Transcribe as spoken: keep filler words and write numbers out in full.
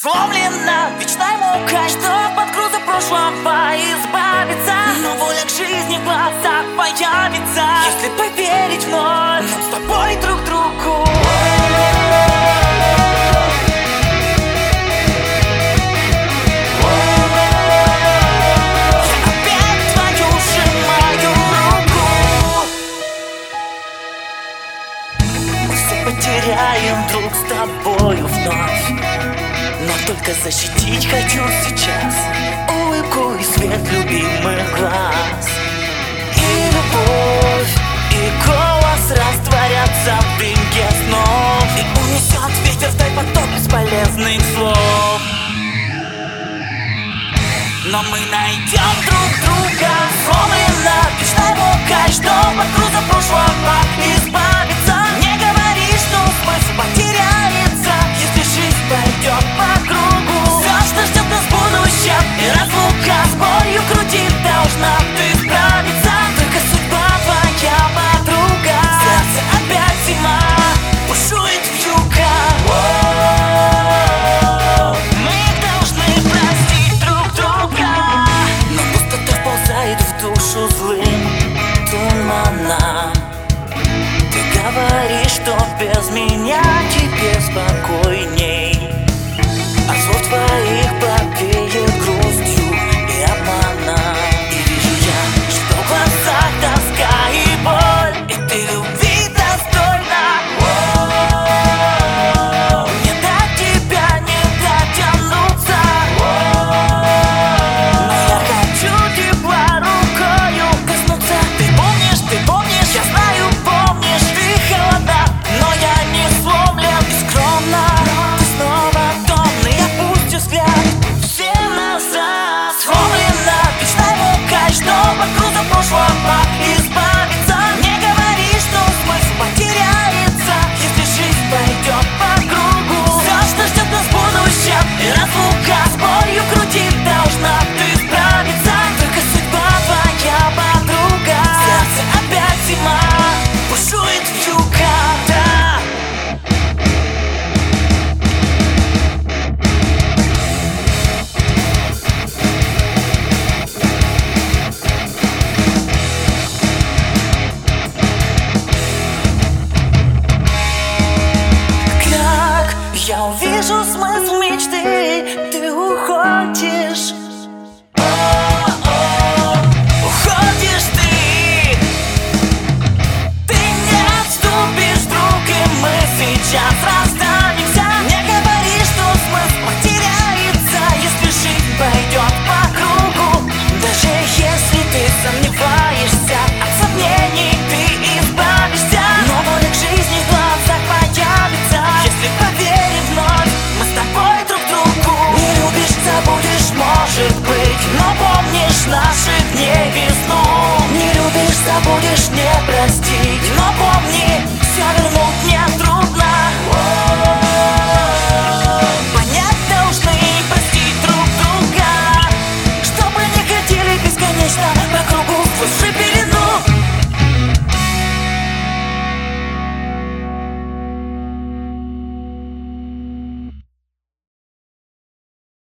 Сломлена вечной мукой, что под грузом прошлого избавиться. Но воля к жизни в глазах появится, если поверить вновь нам с тобой друг другу. Я опять твою сжимаю руку. Мы все потеряем друг с тобою вновь, но только защитить хочу сейчас улыбку и свет любимых глаз. И любовь, и голос растворятся в дымке снов, и унесет ветер в той поток бесполезных слов. Но мы найдем друг друга, сломлена вечной мукой, что под грузом прошлого избавиться. Не говори, что смысл потеряется, если жизнь пойдет по кругу. Все, что ждет нас в будущем, и разлука.